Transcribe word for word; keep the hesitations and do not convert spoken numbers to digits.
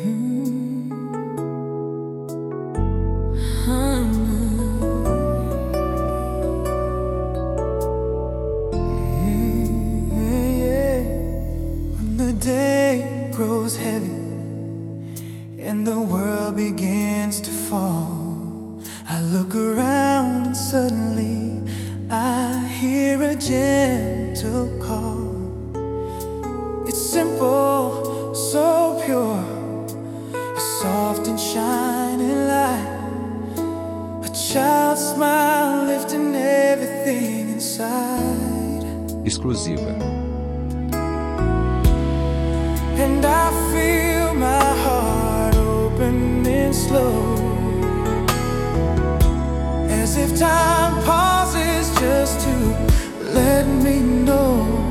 When the day grows heavy and the world begins to fall, I look around and suddenly I hear a gentle call. It's simple, so pure, a soft and shining light, a child's smile lifting everything inside. Exclusiva. And I feel my heart opening slow, as if time pauses just to let me know